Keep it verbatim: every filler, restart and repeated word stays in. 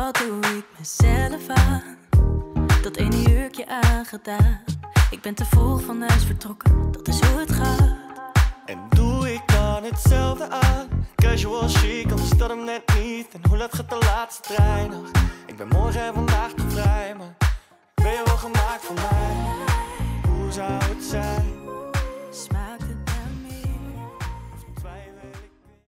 Wat doe ik mezelf aan? Dat ene jurkje aangedaan. Ik ben te vroeg van huis vertrokken, dat is hoe het gaat. En doe ik dan hetzelfde aan? Casual chic, anders dat hem net niet. En hoe laat gaat de laatste trein nog? Ik ben morgen en vandaag te vrij, maar ben je wel gemaakt voor mij? Hoe zou het zijn?